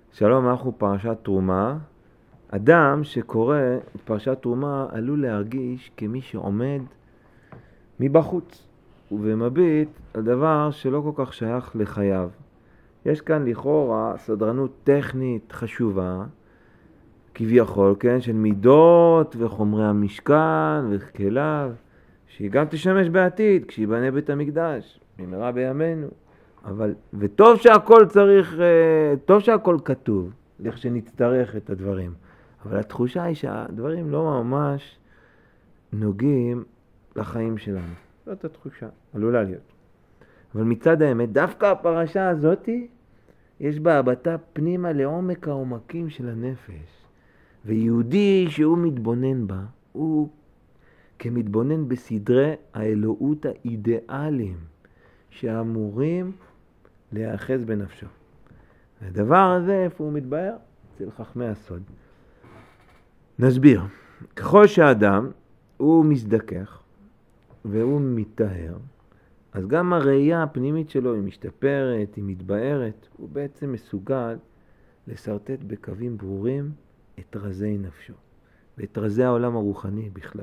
שלום, אנחנו פרשת תרומה. אדם שקורא את פרשת תרומה עלול להרגיש כמי שעומד מבחוץ ומביט על דבר שלא כל כך שייך לחייו. יש כאן לכאורה סדרנות טכנית חשובה, כביכול, כן, של מידות וחומרי המשכן וכליו, שהיא גם תשמש בעתיד כשיבנה בית המקדש במהרה בימינו. וטוב שהכל טוב שהכל כתוב, לכשנצטרך את הדברים. אבל התחושה היא שהדברים לא ממש נוגעים לחיים שלנו. זאת התחושה, עלולה להיות. אבל מצד האמת, דווקא הפרשה הזאת, יש בה הבטה פנימה לעומק העומקים של הנפש. ויהודי שהוא מתבונן בה, הוא כמתבונן בסדרי האלוהות האידיאליים, שאמורים להיאחז בנפשו. הדבר הזה, איפה הוא מתבהר? אצל חכמי הסוד. נסביר. ככל שהאדם הוא מזדכך והוא מתאר, אז גם הראייה הפנימית שלו היא משתפרת, היא מתבהרת, הוא בעצם מסוגל לסרטט בקווים ברורים את רזי נפשו, ואת רזי העולם הרוחני בכלל.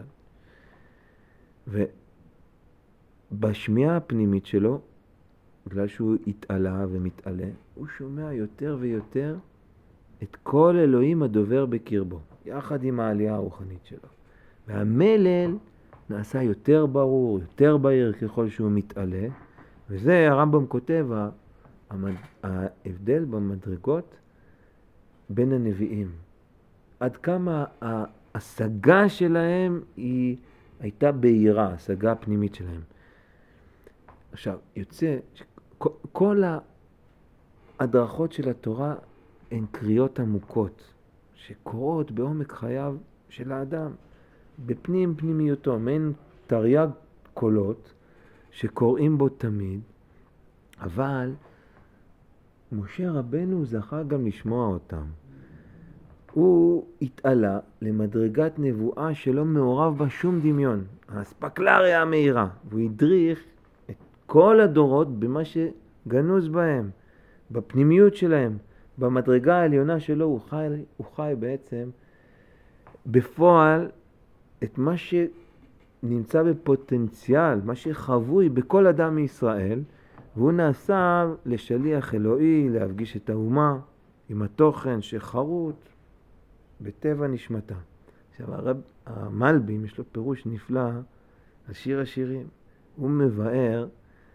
ובשמיעה הפנימית שלו, בגלל שהוא התעלה ומתעלה, הוא שומע יותר ויותר את כל אלוהים הדובר בקרבו, יחד עם העלייה הרוחנית שלו. והמלל נעשה יותר ברור, יותר בהיר ככל שהוא מתעלה, וזה הרמב"ם כותב, ההבדל במדרגות בין הנביאים. עד כמה ההשגה שלהם היא הייתה בהירה, ההשגה הפנימית שלהם. עכשיו, יוצא כל ההדרכות של התורה הן קריאות עמוקות, שקורות בעומק חייו של האדם, בפנים פנימיותו, מעין תרי"ג קולות שקוראים בו תמיד, אבל משה רבנו זכה גם לשמוע אותם. הוא התעלה למדרגת נבואה שלא מעורב בה שום דמיון, האספקלריה המהירה, והוא הדריך את כל הדורות במה שגנוז בהם, בפנימיות שלהם, במדרגה העליונה שלו. הוא חי בעצם בפועל את מה שנמצא בפוטנציאל, מה שחבוי בכל אדם מישראל, והוא נעשה לשליח אלוהי, להפגיש את האומה עם התוכן שחרוט בטבע נשמתה. עכשיו, המלבים יש לו פירוש נפלא על שיר השירים. הוא מבאר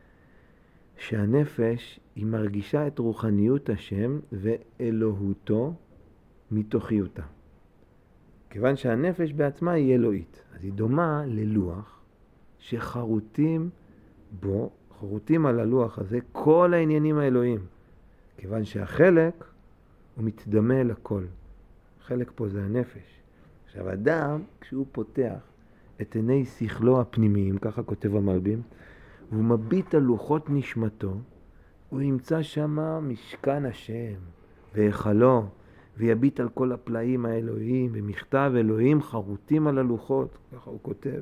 שהנפש היא מרגישה את רוחניות השם ואלוהותו מתוכיותה. כיוון שהנפש בעצמה היא אלוהית, אז היא דומה ללוח שחרוטים בו, חרוטים על הלוח הזה כל העניינים האלוהים. כיוון שהחלק הוא מתדמה לכל. חלק פה זה הנפש. עכשיו, אדם, כשהוא פותח את עיני שכלו הפנימיים, ככה כותב המלבים, והוא מביט על לוחות נשמתו, הוא ימצא שם משכן השם והיכלו, ויביט על כל הפלאים האלוהיים, ומכתב אלוהים חרוטים על הלוחות, ככה הוא כותב.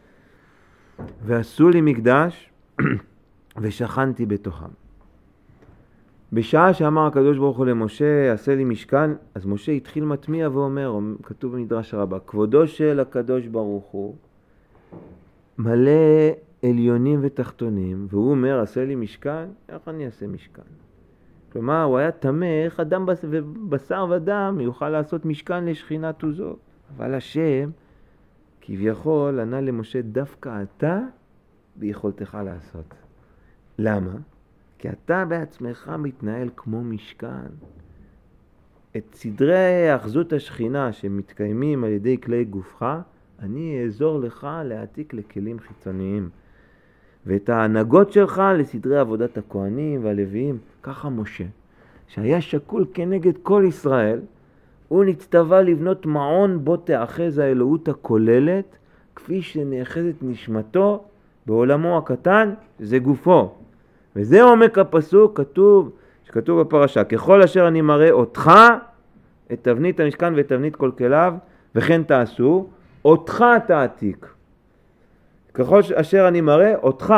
ועשו לי מקדש ושכנתי בתוכם. בשעה שאמר הקדוש ברוך הוא למשה, עשה לי משכן, אז משה התחיל מטמיע ואומר, כתוב במדרש רבה, כבודו של הקדוש ברוך הוא מלא עליונים ותחתונים, והוא אומר, עשה לי משכן, איך אני אעשה משכן? כלומר, הוא היה תמה, איך אדם בשר ודם יוכל לעשות משכן לשכינת עוזו. אבל השם כביכול ענה למשה, דווקא אתה ביכולתך לעשות. למה? כי אתה בעצמך מתנהל כמו משכן. את סדרי אחזות השכינה שמתקיימים על ידי כלי גופך, אני אעזור לך להעתיק לכלים חיצוניים. ואת ההנהגות שלך לסדרי עבודת הכהנים והלוויים. ככה משה, שהיה שקול כנגד כל ישראל, הוא נצטווה לבנות מעון בו תאחז האלוהות הכוללת, כפי שנאחזת נשמתו בעולמו הקטן, זה גופו. וזה עומק הפסוק, שכתוב בפרשה, ככל אשר אני מראה אותך, את תבנית המשכן ואת תבנית כל כליו, וכן תעשו, אותך תעתיק. ככל אשר אני מראה אותך,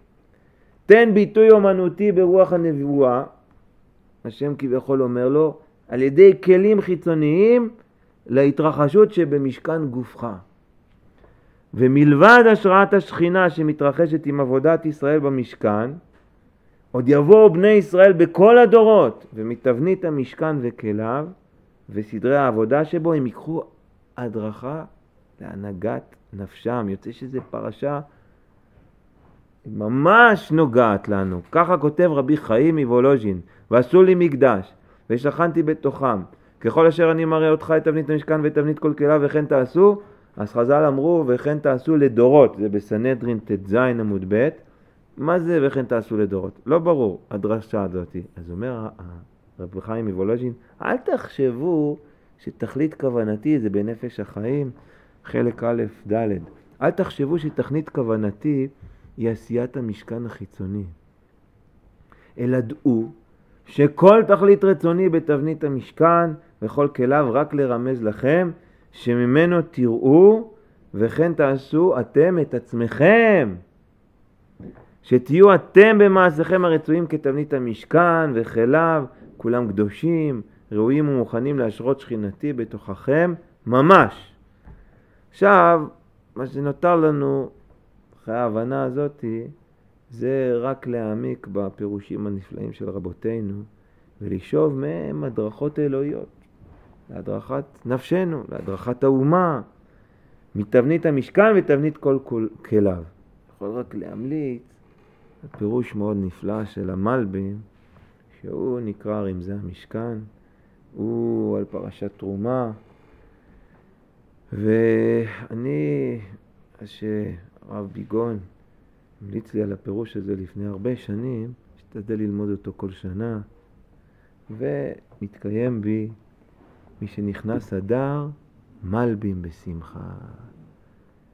תן ביטוי אומנותי ברוח הנבואה, השם כביכול אומר לו, על ידי כלים חיצוניים להתרחשות שבמשכן גופך. ומלבד השראת השכינה שמתרחשת עם עבודת ישראל במשכן, עוד יבואו בני ישראל בכל הדורות, ומתבנית המשכן וכליו וסדרי העבודה שבו הם ייקחו הדרכה להנהגת נפשם. יוצא שזה פרשה ממש נוגעת לנו. ככה כותב רבי חיים מוולוז'ין, ועשו לי מקדש ושכנתי בתוכם, ככל אשר אני מראה אותך את תבנית המשכן ותבנית כל כליו וכן תעשו. אז חז"ל אמרו וכן תעשו לדורות, זה בסנהדרין ט"ז עמוד ב'. מה זה וכן תעשו לדורות? לא ברור הדרשה הזאת. אז אומר רבי חיים מוולוז'ין, אל תחשבו שתכלית כוונתי זה בנפש החיים חלק א' ד'. אל תחשבו שתכלית כוונתי היא עשיית המשכן החיצוני, אלא דעו שכל תכלית רצוני בתבנית המשכן וכל כליו רק לרמז לכם שממנו תראו וכן תעשו אתם את עצמכם, שתהיו אתם במעשיכם הרצויים כתבנית המשכן וכליו, כולם קדושים, ראויים ומוכנים להשרות שכינתי בתוככם ממש. עכשיו, מה שנותר לנו אחרי ההבנה הזאת זה רק להעמיק בפירושים הנפלאים של רבותינו ולשאוב מהם הדרכות אלוהיות להדרכת נפשנו, להדרכת האומה, מתבנית המשכן ותבנית כל כליו. יכול רק להמליץ פירוש מאוד נפלא של המלבים, שהוא נקרא רמזי המשכן, הוא על פרשת תרומה. ואני, שרב ביגון המליץ לי על הפירוש הזה לפני הרבה שנים, השתדל ללמוד אותו כל שנה, ומתקיים בי מי שנכנס אדר מלבים בשמחה.